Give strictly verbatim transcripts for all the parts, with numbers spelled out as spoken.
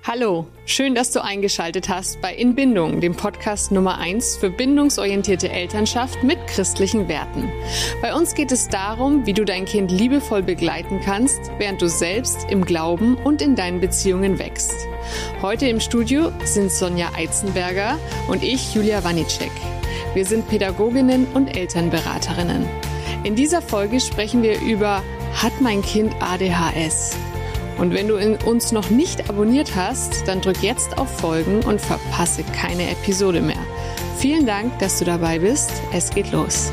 Hallo, schön, dass du eingeschaltet hast bei In Bindung, dem Podcast Nummer eins für bindungsorientierte Elternschaft mit christlichen Werten. Bei uns geht es darum, wie du dein Kind liebevoll begleiten kannst, während du selbst im Glauben und in deinen Beziehungen wächst. Heute im Studio sind Sonja Eizenberger und ich, Julia Wanicek. Wir sind Pädagoginnen und Elternberaterinnen. In dieser Folge sprechen wir über Hat mein Kind A D H S? Und wenn du uns noch nicht abonniert hast, dann drück jetzt auf Folgen und verpasse keine Episode mehr. Vielen Dank, dass du dabei bist. Es geht los.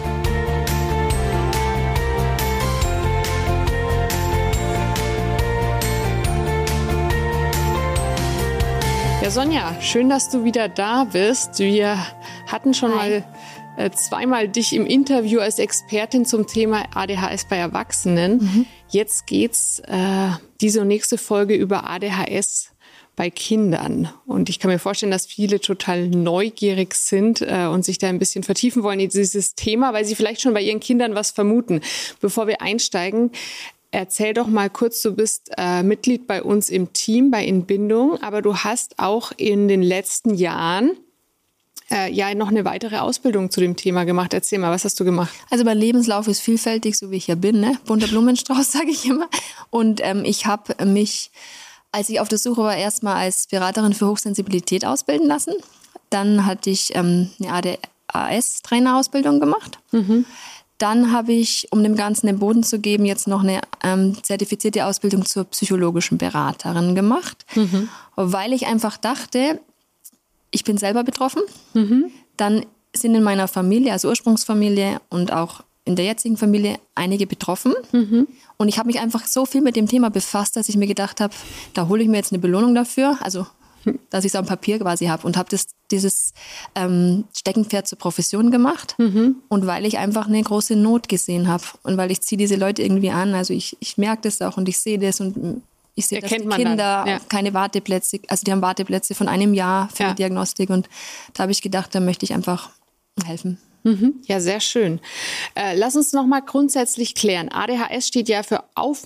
Ja, Sonja, schön, dass du wieder da bist. Wir hatten schon Hi. mal äh, zweimal dich im Interview als Expertin zum Thema A D H S bei Erwachsenen. Mhm. Jetzt geht's äh, diese und nächste Folge über A D H S bei Kindern. Und ich kann mir vorstellen, dass viele total neugierig sind äh, und sich da ein bisschen vertiefen wollen in dieses Thema, weil sie vielleicht schon bei ihren Kindern was vermuten. Bevor wir einsteigen, erzähl doch mal kurz, du bist äh, Mitglied bei uns im Team bei In Bindung, aber du hast auch in den letzten Jahren äh, ja noch eine weitere Ausbildung zu dem Thema gemacht. Erzähl mal, was hast du gemacht? Also mein Lebenslauf ist vielfältig, so wie ich ja bin, ne? Bunter Blumenstrauß, sage ich immer. Und ähm, ich habe mich, als ich auf der Suche war, erstmal als Beraterin für Hochsensibilität ausbilden lassen. Dann hatte ich ähm, eine A D H S-Trainerausbildung gemacht. Mhm. Dann habe ich, um dem Ganzen den Boden zu geben, jetzt noch eine ähm, zertifizierte Ausbildung zur psychologischen Beraterin gemacht, mhm. weil ich einfach dachte, ich bin selber betroffen. Mhm. Dann sind in meiner Familie, also Ursprungsfamilie und auch in der jetzigen Familie, einige betroffen. Mhm. Und ich habe mich einfach so viel mit dem Thema befasst, dass ich mir gedacht habe, da hole ich mir jetzt eine Belohnung dafür, also dass ich es am Papier quasi habe und habe das, dieses ähm, Steckenpferd zur Profession gemacht. Mhm. Und weil ich einfach eine große Not gesehen habe und weil ich ziehe diese Leute irgendwie an, also ich, ich merke das auch und ich sehe das und ich sehe, dass die Kinder ja. keine Warteplätze, also die haben Warteplätze von einem Jahr für ja. die Diagnostik und da habe ich gedacht, da möchte ich einfach helfen. Mhm. Ja, sehr schön. Äh, lass uns noch mal grundsätzlich klären. A D H S steht ja für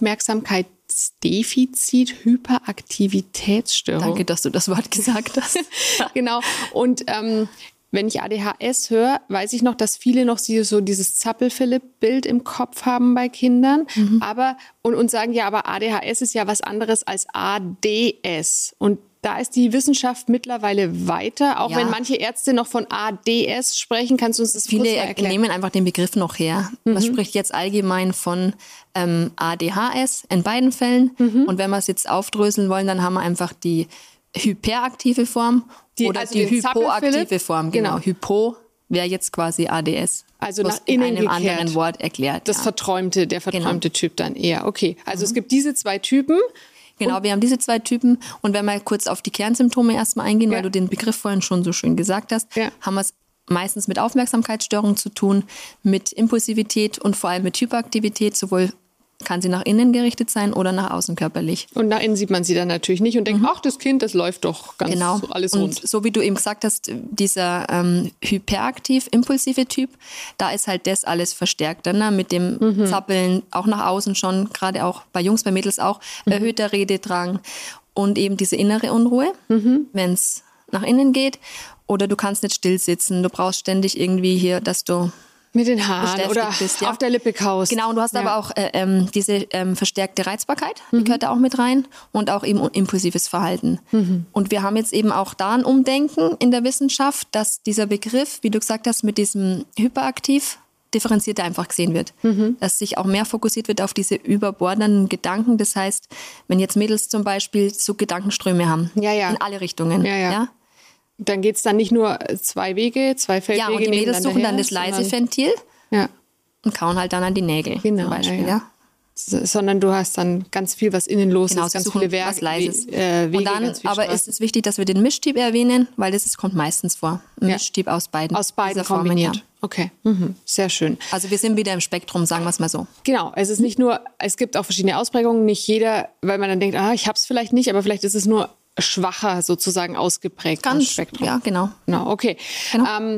Aufmerksamkeitsdefizit, Hyperaktivitätsstörung. Danke, dass du das Wort gesagt hast. Genau. Und ähm, wenn ich A D H S höre, weiß ich noch, dass viele noch so dieses Zappel-Philipp-Bild im Kopf haben bei Kindern. Mhm. Aber, und, und sagen, ja, aber A D H S ist ja was anderes als A D S. Und da ist die Wissenschaft mittlerweile weiter. Auch ja. wenn manche Ärzte noch von A D S sprechen, kannst du uns das Viele kurz mal erklären? Nehmen einfach den Begriff noch her. Mhm. Man spricht jetzt allgemein von ähm, A D H S in beiden Fällen. Mhm. Und wenn wir es jetzt aufdröseln wollen, dann haben wir einfach die hyperaktive Form die, oder also die hypoaktive Form. Genau. genau. Hypo wäre jetzt quasi A D S. Also nach innen in einem gekehrt. anderen Wort erklärt. Das ja. verträumte, der verträumte genau. Typ dann eher. Okay, also mhm. es gibt diese zwei Typen. Genau, und wir haben diese zwei Typen. Und wenn wir kurz auf die Kernsymptome erstmal eingehen, ja. weil du den Begriff vorhin schon so schön gesagt hast, ja. haben wir es meistens mit Aufmerksamkeitsstörungen zu tun, mit Impulsivität und vor allem mit Hyperaktivität, sowohl kann sie nach innen gerichtet sein oder nach außen körperlich. Und nach innen sieht man sie dann natürlich nicht und denkt, mhm. ach, das Kind, das läuft doch ganz genau. so alles und rund. So wie du eben gesagt hast, dieser ähm, hyperaktiv-impulsive Typ, da ist halt das alles verstärkter, ne? Mit dem mhm. Zappeln, auch nach außen schon, gerade auch bei Jungs, bei Mädels auch, mhm. erhöhter Rededrang und eben diese innere Unruhe, mhm. wenn es nach innen geht. Oder du kannst nicht still sitzen, du brauchst ständig irgendwie hier, dass du mit den Haaren oder bist, ja. auf der Lippe kaust. Genau, und du hast ja. aber auch äh, ähm, diese ähm, verstärkte Reizbarkeit, die mhm. gehört da auch mit rein und auch eben impulsives Verhalten. Mhm. Und wir haben jetzt eben auch da ein Umdenken in der Wissenschaft, dass dieser Begriff, wie du gesagt hast, mit diesem hyperaktiv differenzierter einfach gesehen wird. Mhm. Dass sich auch mehr fokussiert wird auf diese überbordenden Gedanken. Das heißt, wenn jetzt Mädels zum Beispiel so Gedankenströme haben, ja, ja. in alle Richtungen, ja, ja. ja? Dann geht es dann nicht nur zwei Wege, zwei Feldwege. Ja, und die Mädels suchen her, dann das leise Ventil ja. und kauen halt dann an die Nägel genau, zum Beispiel. Ja, ja. Ja. Sondern du hast dann ganz viel, was innen los genau, ist, ganz suchen viele Werke, was Leises. Äh, Wege, und dann, ganz viel aber Straßen. ist es wichtig, dass wir den Mischtyp erwähnen, weil das ist, kommt meistens vor. Ein ja. Mischtyp aus beiden. Aus beiden Formen, kombiniert. Ja. Okay, mhm. sehr schön. Also wir sind wieder im Spektrum, sagen wir es mal so. Genau, es ist nicht nur, es gibt auch verschiedene Ausprägungen. Nicht jeder, weil man dann denkt, ah, ich habe es vielleicht nicht, aber vielleicht ist es nur schwacher sozusagen ausgeprägt. Ganz, Spektrum. Ja, genau. Genau, okay. Genau. Ähm,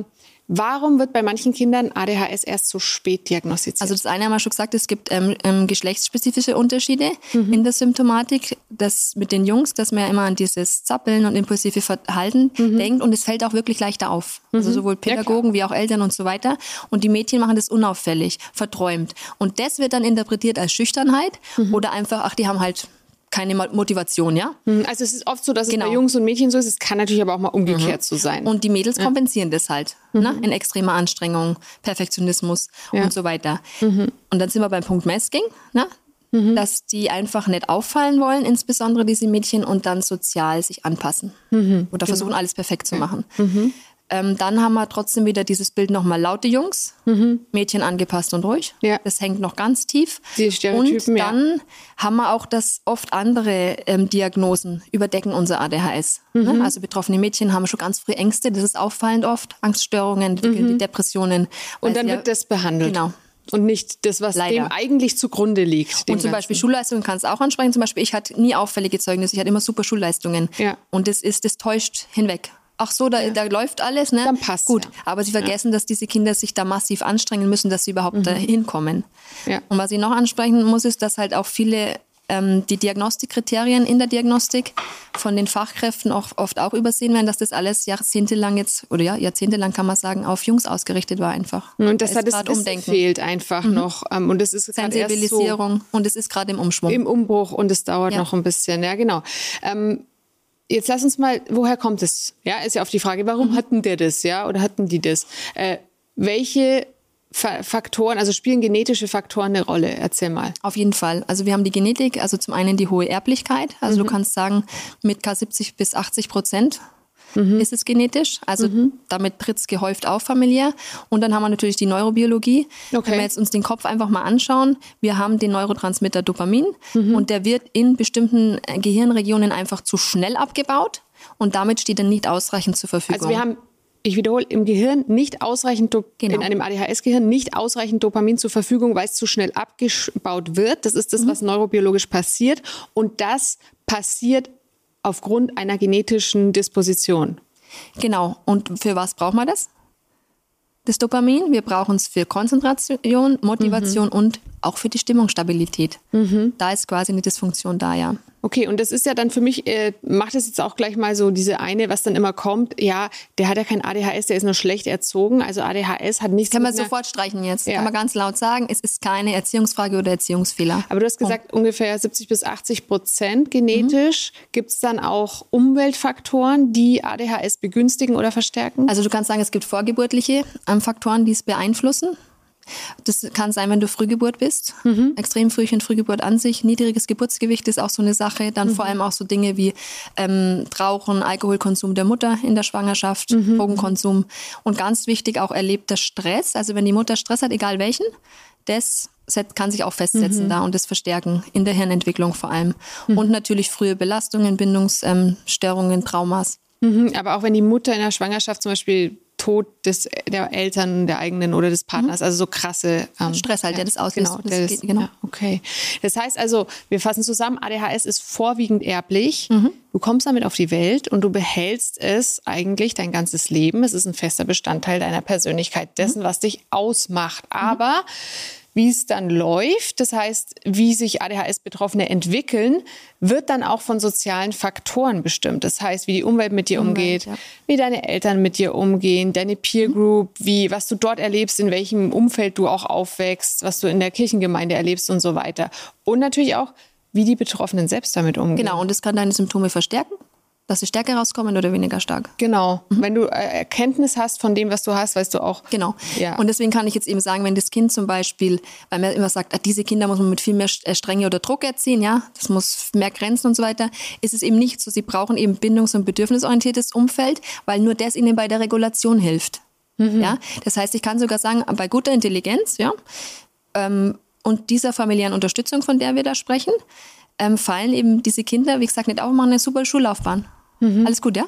Warum wird bei manchen Kindern A D H S erst so spät diagnostiziert? Also das eine haben wir schon gesagt, es gibt ähm, ähm, geschlechtsspezifische Unterschiede mhm. in der Symptomatik. Das mit den Jungs, dass man ja immer an dieses Zappeln und impulsive Verhalten mhm. denkt und es fällt auch wirklich leichter auf. Mhm. Also sowohl Pädagogen ja, wie auch Eltern und so weiter. Und die Mädchen machen das unauffällig, verträumt. Und das wird dann interpretiert als Schüchternheit mhm. oder einfach, ach, die haben halt keine Motivation, ja? Also es ist oft so, dass genau. es bei Jungs und Mädchen so ist. Es kann natürlich aber auch mal umgekehrt mhm. so sein. Und die Mädels ja. kompensieren das halt. Mhm. Ne? In extremer Anstrengung, Perfektionismus ja. und so weiter. Mhm. Und dann sind wir beim Punkt Masking, ne? Mhm. Dass die einfach nicht auffallen wollen, insbesondere diese Mädchen, und dann sozial sich anpassen. Mhm. Oder versuchen, genau. alles perfekt zu machen. Mhm. Ähm, dann haben wir trotzdem wieder dieses Bild nochmal laute Jungs, mhm. Mädchen angepasst und ruhig. Ja. Das hängt noch ganz tief. Die Stereotypen, und dann ja. haben wir auch, dass oft andere ähm, Diagnosen überdecken unser A D H S. Mhm. Ne? Also betroffene Mädchen haben schon ganz früh Ängste, das ist auffallend oft. Angststörungen, mhm. die Depressionen. Und dann wird das behandelt. Genau. Und nicht das, was Leider. dem eigentlich zugrunde liegt. Und zum Beispiel Ganzen. Schulleistungen kannst du auch ansprechen. Zum Beispiel, ich hatte nie auffällige Zeugnisse, ich hatte immer super Schulleistungen. Ja. Und das ist, das täuscht hinweg. Ach so, da, ja. da läuft alles, ne? Dann passt gut. Ja. Aber sie vergessen, ja. dass diese Kinder sich da massiv anstrengen müssen, dass sie überhaupt mhm. da hinkommen. Ja. Und was ich noch ansprechen muss, ist, dass halt auch viele ähm, die Diagnostikkriterien in der Diagnostik von den Fachkräften auch oft auch übersehen werden, dass das alles jahrzehntelang jetzt, oder ja, jahrzehntelang kann man sagen, auf Jungs ausgerichtet war einfach. Und das da hat das Wissen fehlt einfach mhm. noch. Und das ist Sensibilisierung. Erst so und es ist gerade im Umschwung. Im Umbruch und es dauert ja. noch ein bisschen. Ja, genau. Ähm, Jetzt lass uns mal, woher kommt es? Ja, ist ja oft die Frage, warum mhm. hatten der das, ja, oder hatten die das? Äh, welche Fa- Faktoren, also spielen genetische Faktoren eine Rolle? Erzähl mal. Auf jeden Fall. Also wir haben die Genetik, also zum einen die hohe Erblichkeit. Also mhm. du kannst sagen, mit K siebzig bis achtzig Prozent mhm. ist es genetisch. Also mhm. damit tritt es gehäuft auf familiär. Und dann haben wir natürlich die Neurobiologie. Okay. Wenn wir jetzt uns den Kopf einfach mal anschauen, wir haben den Neurotransmitter Dopamin mhm. und der wird in bestimmten Gehirnregionen einfach zu schnell abgebaut und damit steht er nicht ausreichend zur Verfügung. Also wir haben, ich wiederhole, im Gehirn nicht ausreichend, Do- genau. in einem A D H S-Gehirn nicht ausreichend Dopamin zur Verfügung, weil es zu schnell abgebaut wird. Das ist das, mhm. was neurobiologisch passiert. Und das passiert aufgrund einer genetischen Disposition. Genau. Und für was braucht man das? Das Dopamin. Wir brauchen es für Konzentration, Motivation mhm. und auch für die Stimmungsstabilität. Mhm. Da ist quasi eine Dysfunktion da, ja. Okay, und das ist ja dann für mich, äh, macht es jetzt auch gleich mal so diese eine, was dann immer kommt, ja, der hat ja kein A D H S, der ist nur schlecht erzogen. Also A D H S hat nichts. Kann man sofort streichen jetzt. Ja. Kann man ganz laut sagen, es ist keine Erziehungsfrage oder Erziehungsfehler. Aber du hast gesagt, Punkt. Ungefähr siebzig bis achtzig Prozent genetisch. Mhm. Gibt es dann auch Umweltfaktoren, die A D H S begünstigen oder verstärken? Also du kannst sagen, es gibt vorgeburtliche ähm, Faktoren, die es beeinflussen. Das kann sein, wenn du Frühgeburt bist. Mhm. Extrem Frühchen, Frühgeburt an sich. Niedriges Geburtsgewicht ist auch so eine Sache. Dann mhm. vor allem auch so Dinge wie ähm, Rauchen, Alkoholkonsum der Mutter in der Schwangerschaft, mhm. Drogenkonsum. Und ganz wichtig auch erlebter Stress. Also wenn die Mutter Stress hat, egal welchen, das kann sich auch festsetzen mhm. da und das verstärken in der Hirnentwicklung vor allem. Mhm. Und natürlich frühe Belastungen, Bindungsstörungen, Traumas. Mhm. Aber auch wenn die Mutter in der Schwangerschaft zum Beispiel Tod des, der Eltern, der eigenen oder des Partners, mhm. also so krasse ähm, Stress halt, ja, der das auslöst. Genau, das das, geht, genau. Ja, okay. Das heißt also, wir fassen zusammen, A D H S ist vorwiegend erblich. Mhm. Du kommst damit auf die Welt und du behältst es eigentlich dein ganzes Leben. Es ist ein fester Bestandteil deiner Persönlichkeit, dessen, mhm. was dich ausmacht. Aber mhm. wie es dann läuft, das heißt, wie sich A D H S-Betroffene entwickeln, wird dann auch von sozialen Faktoren bestimmt. Das heißt, wie die Umwelt mit dir umgeht, Umwelt, ja. wie deine Eltern mit dir umgehen, deine Peer Group, wie, was du dort erlebst, in welchem Umfeld du auch aufwächst, was du in der Kirchengemeinde erlebst und so weiter. Und natürlich auch, wie die Betroffenen selbst damit umgehen. Genau, und das kann deine Symptome verstärken. Dass sie stärker rauskommen oder weniger stark. Genau. Mhm. Wenn du Erkenntnis hast von dem, was du hast, weißt du auch. Genau. Ja. Und deswegen kann ich jetzt eben sagen, wenn das Kind zum Beispiel, weil man immer sagt, diese Kinder muss man mit viel mehr Strenge oder Druck erziehen, ja, das muss mehr Grenzen und so weiter, ist es eben nicht so. Sie brauchen eben bindungs- und bedürfnisorientiertes Umfeld, weil nur das ihnen bei der Regulation hilft. Mhm. Ja. Das heißt, ich kann sogar sagen, bei guter Intelligenz, ja, ähm, und dieser familiären Unterstützung, von der wir da sprechen, ähm, fallen eben diese Kinder, wie gesagt, nicht auf, machen eine super Schullaufbahn. Mhm. Alles gut, ja?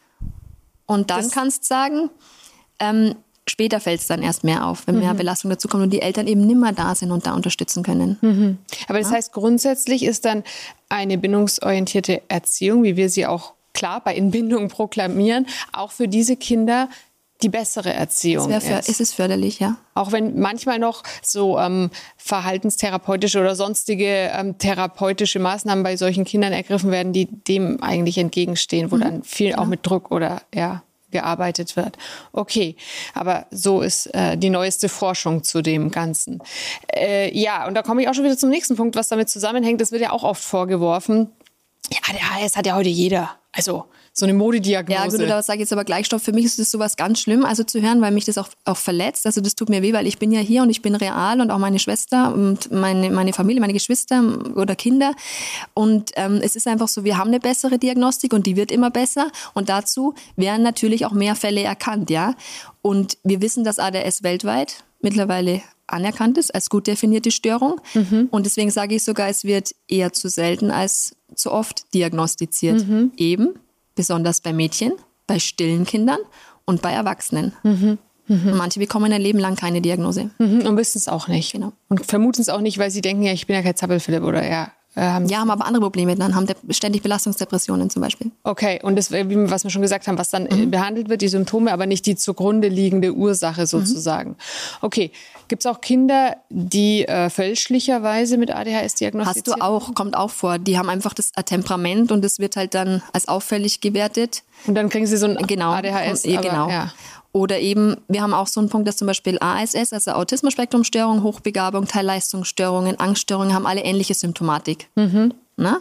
Und dann das kannst du sagen, ähm, später fällt es dann erst mehr auf, wenn mhm. mehr Belastung dazu kommt und die Eltern eben nimmer da sind und da unterstützen können. Mhm. Aber das ja? heißt, grundsätzlich ist dann eine bindungsorientierte Erziehung, wie wir sie auch klar bei Entbindung proklamieren, auch für diese Kinder die bessere Erziehung es für, ist. Es ist förderlich, ja. Auch wenn manchmal noch so ähm, verhaltenstherapeutische oder sonstige ähm, therapeutische Maßnahmen bei solchen Kindern ergriffen werden, die dem eigentlich entgegenstehen, wo mhm. dann viel ja. auch mit Druck oder ja gearbeitet wird. Okay, aber so ist äh, die neueste Forschung zu dem Ganzen. Äh, ja, und da komme ich auch schon wieder zum nächsten Punkt, was damit zusammenhängt. Das wird ja auch oft vorgeworfen. Ja, A D H S hat ja heute jeder. Also so eine Modediagnose. Ja gut, da sage ich jetzt aber gleich, Stopp, für mich ist das sowas ganz schlimm, also zu hören, weil mich das auch, auch verletzt. Also das tut mir weh, weil ich bin ja hier und ich bin real und auch meine Schwester und meine, meine Familie, meine Geschwister oder Kinder. Und ähm, es ist einfach so, wir haben eine bessere Diagnostik und die wird immer besser. Und dazu werden natürlich auch mehr Fälle erkannt, ja. Und wir wissen, dass A D H S weltweit mittlerweile anerkannt ist als gut definierte Störung. Mhm. Und deswegen sage ich sogar, es wird eher zu selten als zu oft diagnostiziert. Mhm. Eben, besonders bei Mädchen, bei stillen Kindern und bei Erwachsenen. Mhm. Mhm. Und manche bekommen ein Leben lang keine Diagnose. Mhm. Und wissen es auch nicht. Genau. Und vermuten es auch nicht, weil sie denken, ja, ich bin ja kein Zappelphilipp oder ja. Ähm, ja, haben aber andere Probleme dann, haben ständig Belastungsdepressionen zum Beispiel. Okay, und das, wie was wir schon gesagt haben, was dann mhm. behandelt wird, die Symptome, aber nicht die zugrunde liegende Ursache sozusagen. Mhm. Okay, gibt es auch Kinder, die äh, fälschlicherweise mit A D H S diagnostiziert werden? Hast du auch, kommt auch vor. Die haben einfach das Temperament und das wird halt dann als auffällig gewertet. Und dann kriegen sie so ein genau, A D H S. Aber, genau. Ja. Oder eben, wir haben auch so einen Punkt, dass zum Beispiel A S S, also Autismus-Spektrum-Störung, Hochbegabung, Teilleistungsstörungen, Angststörungen haben alle ähnliche Symptomatik. Mhm. Na?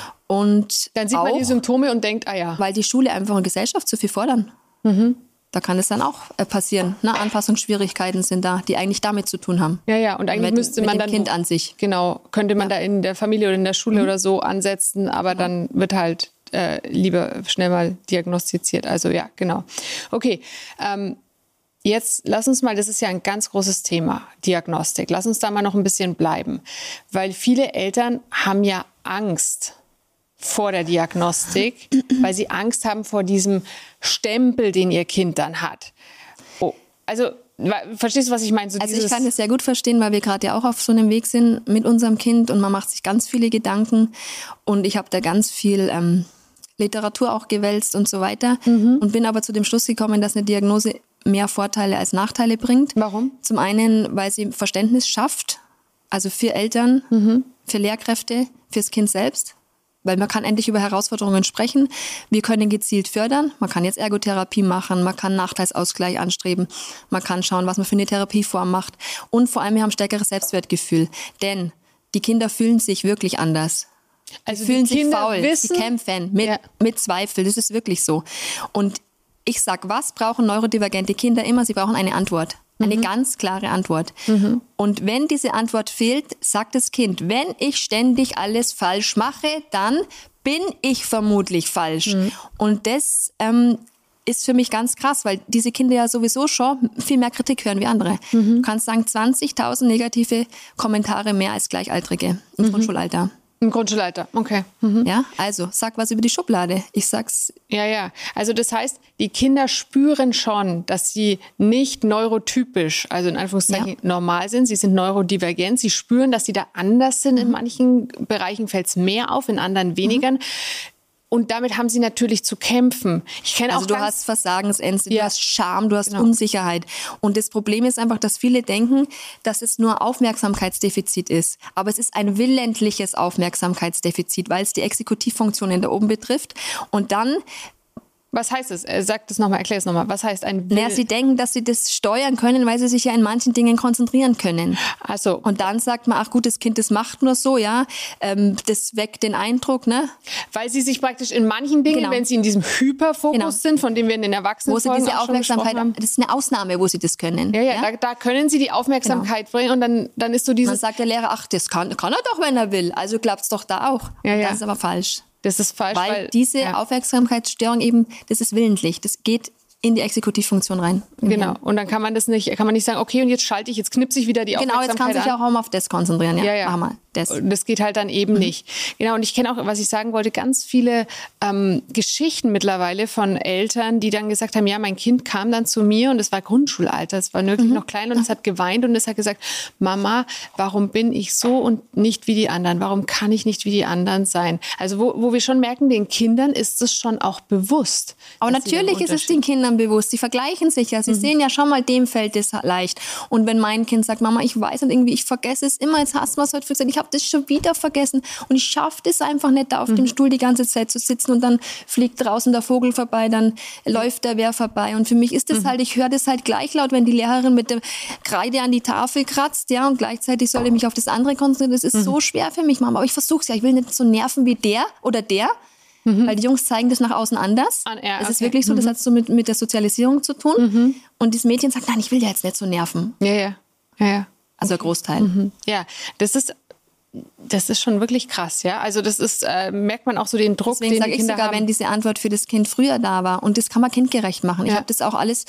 Und dann sieht auch, man die Symptome und denkt, ah ja. Weil die Schule einfach und Gesellschaft zu viel fordern. Mhm. Da kann es dann auch passieren. Na, Anpassungsschwierigkeiten sind da, die eigentlich damit zu tun haben. Ja, ja, und eigentlich mit, müsste man mit dem dann... Kind an sich. Genau, könnte man ja. da in der Familie oder in der Schule mhm. oder so ansetzen, aber ja. dann wird halt äh, lieber schnell mal diagnostiziert. Also ja, genau. Okay, ähm, jetzt lass uns mal, das ist ja ein ganz großes Thema, Diagnostik. Lass uns da mal noch ein bisschen bleiben, weil viele Eltern haben ja Angst vor der Diagnostik, weil sie Angst haben vor diesem Stempel, den ihr Kind dann hat. Oh, also verstehst du, was ich meine? So also ich kann das sehr gut verstehen, weil wir gerade ja auch auf so einem Weg sind mit unserem Kind und man macht sich ganz viele Gedanken und ich habe da ganz viel ähm, Literatur auch gewälzt und so weiter mhm. und bin aber zu dem Schluss gekommen, dass eine Diagnose mehr Vorteile als Nachteile bringt. Warum? Zum einen, weil sie Verständnis schafft, also für Eltern, mhm. für Lehrkräfte, fürs Kind selbst. Weil man kann endlich über Herausforderungen sprechen. Wir können gezielt fördern. Man kann jetzt Ergotherapie machen, man kann Nachteilsausgleich anstreben, man kann schauen, was man für eine Therapieform macht. Und vor allem, wir haben stärkeres Selbstwertgefühl. Denn die Kinder fühlen sich wirklich anders. Also die fühlen die sich Kinder faul, wissen, die kämpfen mit, ja. mit Zweifel. Das ist wirklich so. Und ich sag, was brauchen neurodivergente Kinder immer? Sie brauchen eine Antwort. Eine mhm. ganz klare Antwort. Mhm. Und wenn diese Antwort fehlt, sagt das Kind, wenn ich ständig alles falsch mache, dann bin ich vermutlich falsch. Mhm. Und das ähm, ist für mich ganz krass, weil diese Kinder ja sowieso schon viel mehr Kritik hören wie andere. Mhm. Du kannst sagen, zwanzigtausend negative Kommentare mehr als Gleichaltrige im mhm. Grundschulalter. Im Grundschulalter, okay. Mhm. Ja, also sag was über die Schublade. Ich sag's. Ja, ja. Also das heißt, die Kinder spüren schon, dass sie nicht neurotypisch, also in Anführungszeichen ja. normal sind. Sie sind neurodivergent. Sie spüren, dass sie da anders sind. Mhm. In manchen Bereichen fällt es mehr auf, in anderen weniger. Mhm. Und damit haben sie natürlich zu kämpfen. Ich kenne also auch du ganz hast Versagensängste, ja. du hast Scham, du hast genau. Unsicherheit. Und das Problem ist einfach, dass viele denken, dass es nur Aufmerksamkeitsdefizit ist. Aber es ist ein willentliches Aufmerksamkeitsdefizit, weil es die Exekutivfunktionen da oben betrifft. Und dann... Was heißt es? Sag das nochmal, erklär es nochmal. Was heißt ein Will? Naja, sie denken, dass sie das steuern können, weil sie sich ja in manchen Dingen konzentrieren können. Ach so. Und dann sagt man, ach gut, das Kind, das macht nur so, ja. Ähm, das weckt den Eindruck, ne? Weil sie sich praktisch in manchen Dingen, genau. wenn sie in diesem Hyperfokus genau. sind, von dem wir in den Erwachsenen wo sie diese Aufmerksamkeit haben, das ist eine Ausnahme, wo sie das können. Ja, ja, ja? Da, da können sie die Aufmerksamkeit genau. bringen und dann, dann ist so dieses... Dann sagt der Lehrer, ach, das kann, kann er doch, wenn er will. Also klappt's doch da auch. Ja, ja. Das ist aber falsch. Das ist falsch, weil, weil diese ja. Aufmerksamkeitsstörung eben, das ist willentlich, das geht in die Exekutivfunktion rein. Genau. Hirn. Und dann kann man das nicht, kann man nicht sagen, okay, und jetzt schalte ich, jetzt knipse ich wieder die genau, Aufmerksamkeit Genau, jetzt kann sich an. auch Home auf das konzentrieren. Ja, ja, ja. Mach mal. Das. das geht halt dann eben mhm. nicht. Genau, und ich kenne auch, was ich sagen wollte, ganz viele ähm, Geschichten mittlerweile von Eltern, die dann gesagt haben, ja, mein Kind kam dann zu mir und es war Grundschulalter, es war wirklich mhm. noch klein und es hat geweint und es hat gesagt, Mama, warum bin ich so und nicht wie die anderen? Warum kann ich nicht wie die anderen sein? Also wo, wo wir schon merken, den Kindern ist es schon auch bewusst. Aber natürlich ist es den Kindern bewusst. Sie vergleichen sich ja. Sie mhm. sehen ja schon mal, dem fällt es leicht. Und wenn mein Kind sagt, Mama, ich weiß und irgendwie, ich vergesse es immer, jetzt hast du was heute gesagt, ich habe das schon wieder vergessen und ich schaffe das einfach nicht, da auf mhm. dem Stuhl die ganze Zeit zu sitzen und dann fliegt draußen der Vogel vorbei, dann läuft der wer vorbei. Und für mich ist das mhm. halt, ich höre das halt gleich laut, wenn die Lehrerin mit der Kreide an die Tafel kratzt, ja, und gleichzeitig soll ich mich auf das andere konzentrieren. Das ist mhm. so schwer für mich, Mama. Aber ich versuche es ja. Ich will nicht so nerven wie der oder der. Mhm. Weil die Jungs zeigen das nach außen anders. Ah, ja, es ist okay. wirklich so, das mhm. hat so mit, mit der Sozialisierung zu tun. Mhm. Und das Mädchen sagt, nein, ich will ja jetzt nicht so nerven. Ja, ja. ja, ja. Also okay. ein Großteil. Mhm. Ja, das ist, das ist schon wirklich krass, ja. Also das ist, äh, merkt man auch so den Druck, Deswegen den sage die ich Kinder sogar, haben. Wenn diese Antwort für das Kind früher da war. Und das kann man kindgerecht machen. Ja. Ich habe das auch alles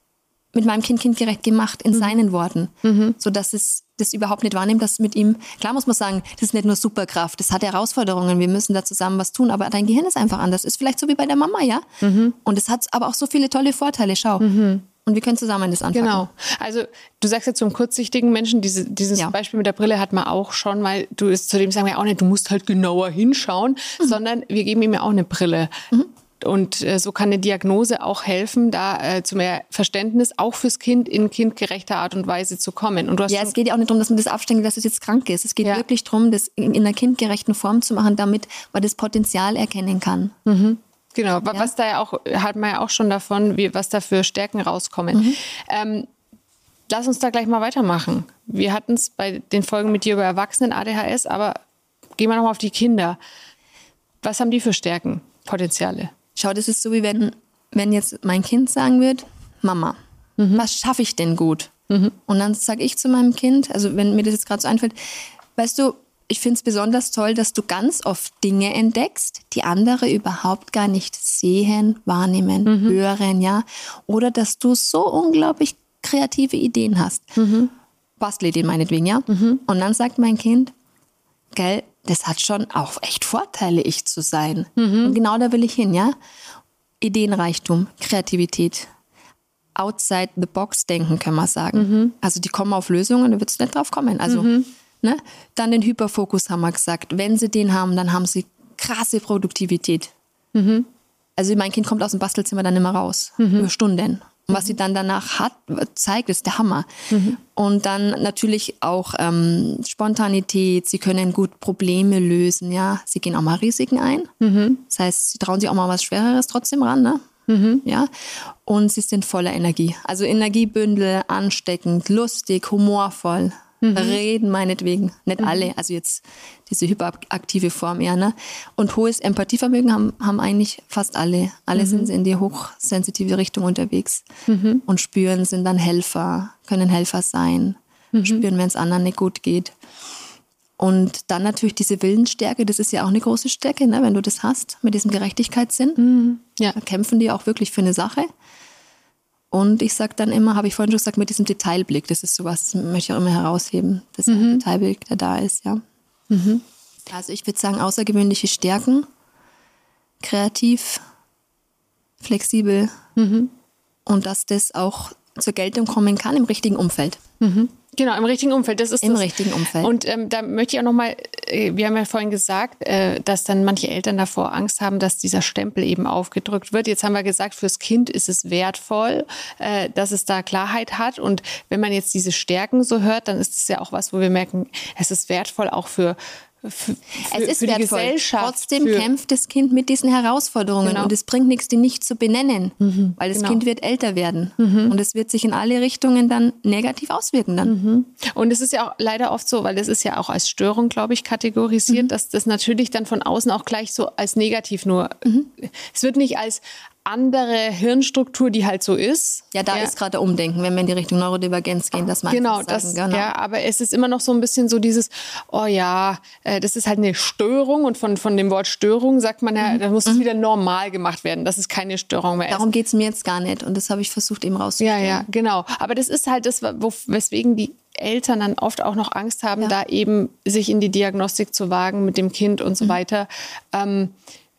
mit meinem Kind kindgerecht gemacht, in mhm. seinen Worten. Mhm. Sodass es das überhaupt nicht wahrnimmt, dass mit ihm, klar muss man sagen, das ist nicht nur Superkraft, das hat Herausforderungen, wir müssen da zusammen was tun, aber dein Gehirn ist einfach anders. Ist vielleicht so wie bei der Mama, ja? Mhm. Und es hat aber auch so viele tolle Vorteile, schau. Mhm. Und wir können zusammen das anfangen. Genau. Also du sagst jetzt zum kurzsichtigen Menschen, diese, dieses ja. Beispiel mit der Brille hat man auch schon, weil du ist zu dem sagen wir auch nicht, du musst halt genauer hinschauen, mhm. sondern wir geben ihm ja auch eine Brille. Mhm. Und äh, so kann eine Diagnose auch helfen, da äh, zu mehr Verständnis auch fürs Kind in kindgerechter Art und Weise zu kommen. Und du hast ja, es geht ja auch nicht darum, dass man das absteckt, dass es jetzt krank ist. Es geht ja. wirklich darum, das in, in einer kindgerechten Form zu machen, damit man das Potenzial erkennen kann. Mhm. Genau, ja. was da ja auch, hat man ja auch schon davon, wie, was da für Stärken rauskommen. Mhm. Ähm, lass uns da gleich mal weitermachen. Wir hatten es bei den Folgen mit dir über Erwachsenen A D H S, aber gehen wir nochmal auf die Kinder. Was haben die für Stärken, Potenziale? Schau, das ist so, wie wenn, wenn jetzt mein Kind sagen wird, Mama, mhm. was schaffe ich denn gut? Mhm. Und dann sage ich zu meinem Kind, also wenn mir das jetzt gerade so einfällt, weißt du, ich finde es besonders toll, dass du ganz oft Dinge entdeckst, die andere überhaupt gar nicht sehen, wahrnehmen, mhm. hören, ja. Oder dass du so unglaublich kreative Ideen hast. Mhm. Bastelideen meinetwegen, ja. Mhm. Und dann sagt mein Kind, gell, das hat schon auch echt Vorteile, ich zu sein. Mhm. Und genau da will ich hin, ja. Ideenreichtum, Kreativität, outside the box denken, kann man sagen. Mhm. Also die kommen auf Lösungen, da wird es nicht drauf kommen. Also, mhm. ne? Dann den Hyperfokus haben wir gesagt. Wenn sie den haben, dann haben sie krasse Produktivität. Mhm. Also mein Kind kommt aus dem Bastelzimmer dann immer raus, mhm. über Stunden. Und was sie dann danach hat, zeigt, ist der Hammer. Mhm. Und dann natürlich auch ähm, Spontanität. Sie können gut Probleme lösen. Ja, sie gehen auch mal Risiken ein. Mhm. Das heißt, sie trauen sich auch mal was Schwereres trotzdem ran. Ne? Mhm. Ja. Und sie sind voller Energie. Also Energiebündel, ansteckend, lustig, humorvoll. Mhm. Reden meinetwegen, nicht mhm. alle, also jetzt diese hyperaktive Form eher, ne? Und hohes Empathievermögen haben, haben eigentlich fast alle. Alle mhm. sind in die hochsensitive Richtung unterwegs mhm. und spüren, sind dann Helfer, können Helfer sein, mhm. spüren, wenn es anderen nicht gut geht. Und dann natürlich diese Willensstärke, das ist ja auch eine große Stärke, ne? Wenn du das hast, mit diesem Gerechtigkeitssinn. Mhm. Ja. Da kämpfen die auch wirklich für eine Sache. Und ich sage dann immer, habe ich vorhin schon gesagt, mit diesem Detailblick, das ist sowas, das möchte ich auch immer herausheben, das ist mhm. ein Detailblick, der da ist, ja. Mhm. Also ich würde sagen, außergewöhnliche Stärken, kreativ, flexibel mhm. und dass das auch zur Geltung kommen kann im richtigen Umfeld. Mhm. Genau, im richtigen Umfeld. Das ist Im das. richtigen Umfeld. Und ähm, da möchte ich auch nochmal, äh, wir haben ja vorhin gesagt, äh, dass dann manche Eltern davor Angst haben, dass dieser Stempel eben aufgedrückt wird. Jetzt haben wir gesagt, fürs Kind ist es wertvoll, äh, dass es da Klarheit hat. Und wenn man jetzt diese Stärken so hört, dann ist es ja auch was, wo wir merken, es ist wertvoll auch für Für, für, es ist für die wertvoll. Gesellschaft. Trotzdem für kämpft das Kind mit diesen Herausforderungen genau. und es bringt nichts, die nicht zu benennen, mhm, weil das genau. Kind wird älter werden mhm. und es wird sich in alle Richtungen dann negativ auswirken dann. Mhm. Und es ist ja auch leider oft so, weil das ist ja auch als Störung, glaube ich, kategorisiert, mhm. dass das natürlich dann von außen auch gleich so als negativ nur, mhm. es wird nicht als andere Hirnstruktur, die halt so ist. Ja, da ja. ist gerade der Umdenken, wenn wir in die Richtung Neurodivergenz gehen, das genau, sagen. Das, genau, ja, aber es ist immer noch so ein bisschen so dieses, oh ja, äh, das ist halt eine Störung und von, von dem Wort Störung sagt man ja, mhm. da muss es mhm. wieder normal gemacht werden, dass es keine Störung mehr ist. Darum geht es mir jetzt gar nicht und das habe ich versucht eben rauszufinden. Ja, ja, genau. Aber das ist halt das, wo, weswegen die Eltern dann oft auch noch Angst haben, Ja. da eben sich in die Diagnostik zu wagen mit dem Kind und so Mhm. weiter. Ähm,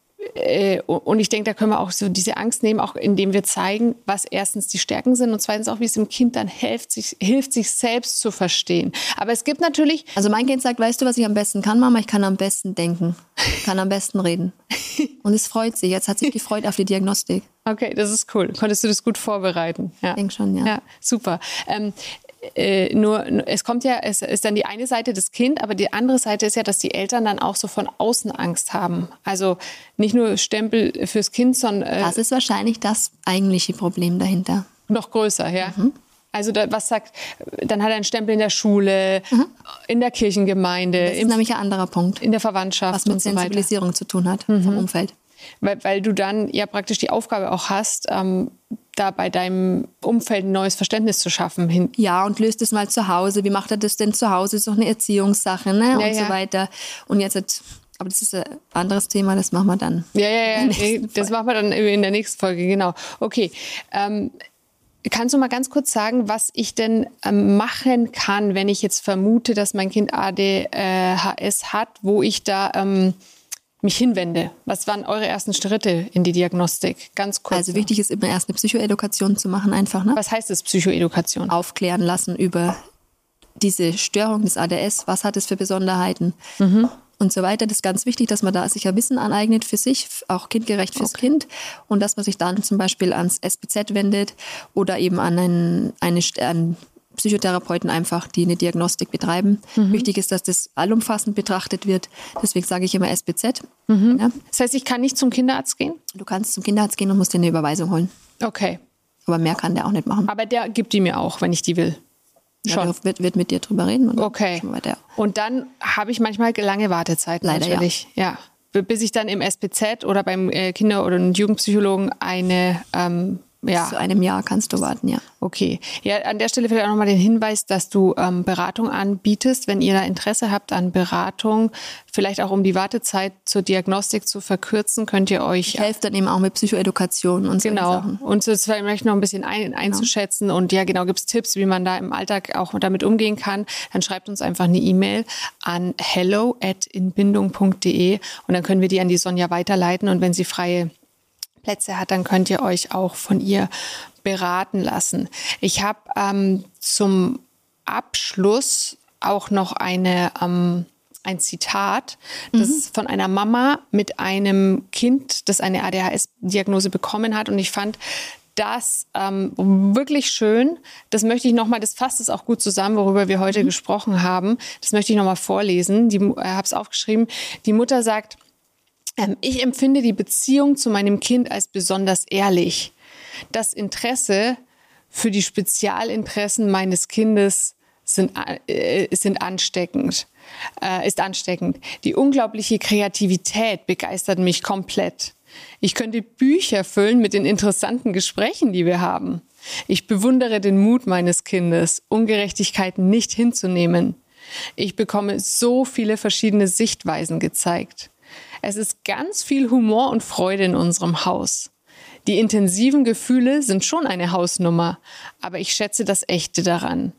äh, und ich denke, da können wir auch so diese Angst nehmen, auch indem wir zeigen, was erstens die Stärken sind und zweitens auch, wie es dem Kind dann hilft, sich, hilft, sich selbst zu verstehen. Aber es gibt natürlich... Also mein Kind sagt, weißt du, was ich am besten kann, Mama? Ich kann am besten denken, kann am besten reden. Und es freut sich. Jetzt hat sich gefreut auf die Diagnostik. Okay, das ist cool. Konntest du das gut vorbereiten? Ja. Ich denke schon, ja. Ja, super. Ähm, äh, nur, es kommt ja, es ist dann die eine Seite das Kind, aber die andere Seite ist ja, dass die Eltern dann auch so von außen Angst haben. Also nicht nur Stempel fürs Kind, sondern äh, Das ist wahrscheinlich das eigentliche Problem dahinter. noch größer, ja. Mhm. Also da, was sagt, dann hat er einen Stempel in der Schule, mhm. in der Kirchengemeinde, Das ist im, nämlich ein anderer Punkt, in der Verwandtschaft was mit und so weiter. Sensibilisierung zu tun hat vom Umfeld. Weil, weil du dann ja praktisch die Aufgabe auch hast, ähm, da bei deinem Umfeld ein neues Verständnis zu schaffen. Hin Ja, und löst es mal zu Hause. Wie macht er das denn zu Hause? Ist doch eine Erziehungssache, ne? Und Ja, ja. so weiter. Und jetzt, hat, aber das ist ein anderes Thema, das machen wir dann. Ja, ja, ja. in der nächsten Das Folge. machen wir dann in der nächsten Folge, genau. Okay. Ähm, kannst du mal ganz kurz sagen, was ich denn ähm, machen kann, wenn ich jetzt vermute, dass mein Kind A D H S hat, wo ich da ähm, mich hinwende? Was waren eure ersten Schritte in die Diagnostik? Ganz kurz. Also wichtig ist immer erst eine Psychoedukation zu machen, einfach, ne? Was heißt das, Psychoedukation? Aufklären lassen über diese Störung des A D S, was hat es für Besonderheiten und so weiter. Das ist ganz wichtig, dass man da sich ja Wissen aneignet für sich, auch kindgerecht fürs Okay. Kind und dass man sich dann zum Beispiel ans S B Z wendet oder eben an einen, eine, einen Psychotherapeuten einfach, die eine Diagnostik betreiben. Wichtig ist, dass das allumfassend betrachtet wird. Deswegen sage ich immer S B Z. Ja. Das heißt, ich kann nicht zum Kinderarzt gehen? Du kannst zum Kinderarzt gehen und musst dir eine Überweisung holen. Okay. Aber mehr kann der auch nicht machen. Aber der gibt die mir auch, wenn ich die will. Ja, Schon. der wird, wird mit dir drüber reden. Und dann Okay. schauen wir weiter. Und dann habe ich manchmal lange Wartezeiten. Leider, natürlich. Ja. B- Bis ich dann im S B Z oder beim äh, Kinder- oder Jugendpsychologen eine, ähm, ja, Zu einem Jahr kannst du warten, ja. okay. Ja, an der Stelle vielleicht auch nochmal den Hinweis, dass du ähm, Beratung anbietest, wenn ihr da Interesse habt an Beratung, vielleicht auch um die Wartezeit zur Diagnostik zu verkürzen, könnt ihr euch Ich helfe dann eben auch mit Psychoedukation und solchen Genau. Sachen. Und so vielleicht noch ein bisschen ein, einzuschätzen. Und ja, genau, gibt es Tipps, wie man da im Alltag auch damit umgehen kann. Dann schreibt uns einfach eine E-Mail an hello at inbindung punkt de und dann können wir die an die Sonja weiterleiten. Und wenn sie freie Plätze hat, dann könnt ihr euch auch von ihr beraten lassen. Ich habe ähm, zum Abschluss auch noch eine... Ähm, ein Zitat, das ist von einer Mama mit einem Kind, das eine A D H S-Diagnose bekommen hat. Und ich fand das ähm, wirklich schön. Das möchte ich nochmal, das fasst es auch gut zusammen, worüber wir heute mhm. gesprochen haben. Das möchte ich nochmal vorlesen. Ich äh, habe es aufgeschrieben. Die Mutter sagt, ähm, ich empfinde die Beziehung zu meinem Kind als besonders ehrlich. Das Interesse für die Spezialinteressen meines Kindes sind, äh, sind ansteckend. Äh, ist ansteckend. Die unglaubliche Kreativität begeistert mich komplett. Ich könnte Bücher füllen mit den interessanten Gesprächen, die wir haben. Ich bewundere den Mut meines Kindes, Ungerechtigkeiten nicht hinzunehmen. Ich bekomme so viele verschiedene Sichtweisen gezeigt. Es ist ganz viel Humor und Freude in unserem Haus. Die intensiven Gefühle sind schon eine Hausnummer, aber ich schätze das Echte daran.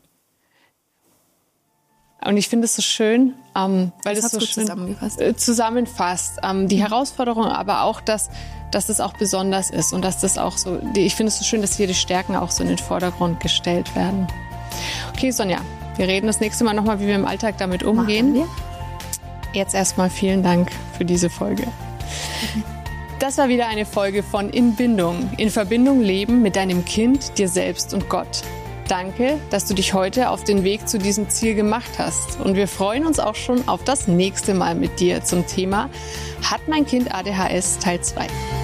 Und ich finde es so schön, ähm, weil das, das so gut schön zusammengefasst. Äh, zusammenfasst. Ähm, die mhm. Herausforderung, aber auch, dass, dass das auch besonders ist und dass das auch so, die, ich finde es so schön, dass hier die Stärken auch so in den Vordergrund gestellt werden. Okay, Sonja, wir reden das nächste Mal nochmal, wie wir im Alltag damit umgehen. Wir. Jetzt erstmal vielen Dank für diese Folge. Mhm. Das war wieder eine Folge von In Bindung. In Verbindung leben mit deinem Kind, dir selbst und Gott. Danke, dass du dich heute auf den Weg zu diesem Ziel gemacht hast. Und wir freuen uns auch schon auf das nächste Mal mit dir zum Thema Hat mein Kind A D H S Teil zwei.